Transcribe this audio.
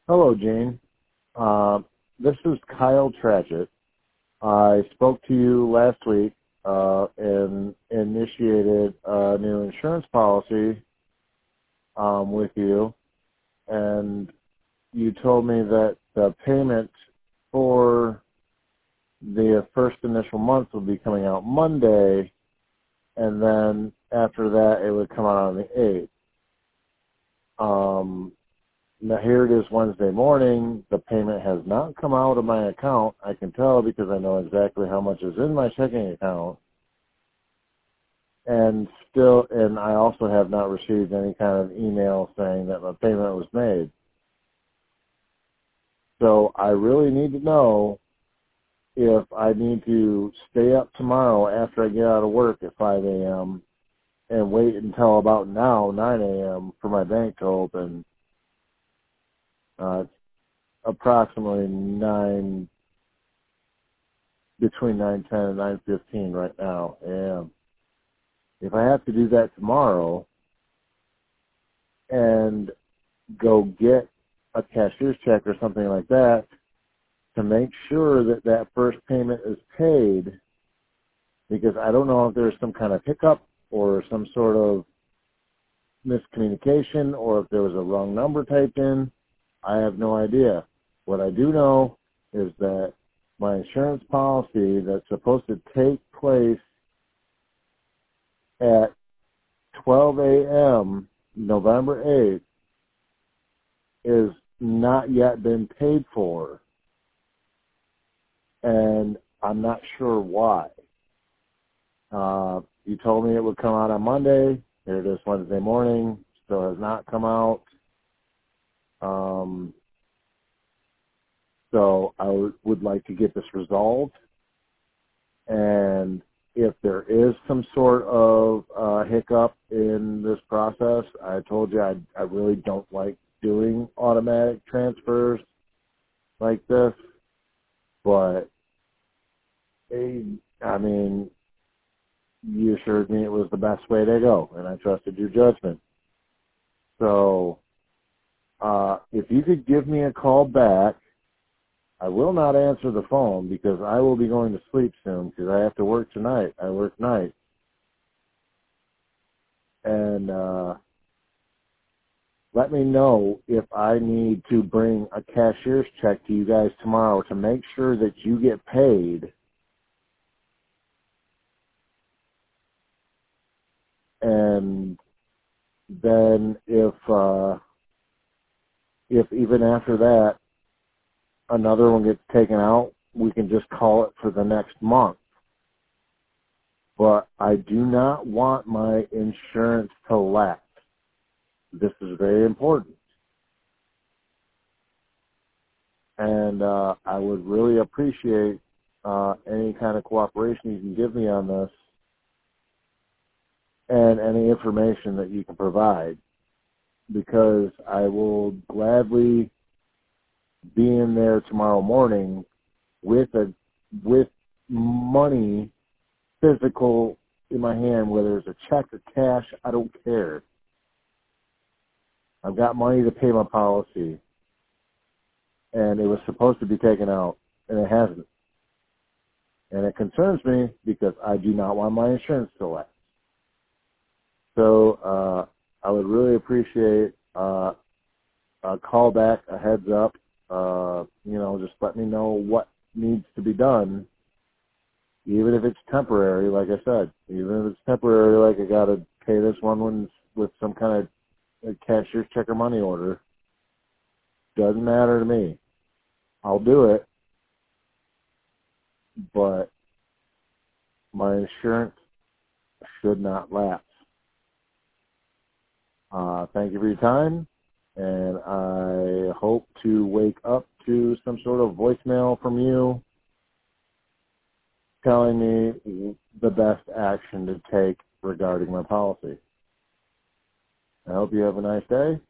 Hello, Gene. This is Kyle Tratchett. I spoke to you last week and initiated a new insurance policy with you, and you told me that the payment for the first initial month would be coming out Monday, and then after that it would come out on the 8th. Now here it is Wednesday morning. The payment has not come out of my account. I can tell because I know exactly how much is in my checking account. And I also have not received any kind of email saying that my payment was made. So I really need to know if I need to stay up tomorrow after I get out of work at 5 a.m. and wait until about now, 9 a.m. for my bank to open. It's approximately between 9:10 and 9:15 right now. And if I have to do that tomorrow and go get a cashier's check or something like that to make sure that that first payment is paid, because I don't know if there's some kind of hiccup or some sort of miscommunication or if there was a wrong number typed in. I have no idea. What I do know is that my insurance policy that's supposed to take place at 12 a.m. November 8th is not yet been paid for, and I'm not sure why. You told me it would come out on Monday. Here it is Wednesday morning. Still has not come out. So I would like to get this resolved. And if there is some sort of hiccup in this process, I told you I really don't like doing automatic transfers like this. But, I mean, you assured me it was the best way to go, and I trusted your judgment. So if you could give me a call back, I will not answer the phone because I will be going to sleep soon because I have to work tonight. I work night. And let me know if I need to bring a cashier's check to you guys tomorrow to make sure that you get paid. And then if even after that another one gets taken out, we can just call it for the next month. But I do not want my insurance to lapse. This is very important. And I would really appreciate any kind of cooperation you can give me on this and any information that you can provide, because I will gladly be in there tomorrow morning with money physical in my hand, whether it's a check or cash, I don't care. I've got money to pay my policy, and it was supposed to be taken out, and it hasn't. And it concerns me because I do not want my insurance to lapse. So I would really appreciate a call back, a heads up. Just let me know what needs to be done, even if it's temporary, like I said. Even if it's temporary, like I got to pay this one with some kind of cashier's check or money order. Doesn't matter to me. I'll do it, but my insurance should not lapse. Thank you for your time, and I hope to wake up to some sort of voicemail from you telling me the best action to take regarding my policy. I hope you have a nice day.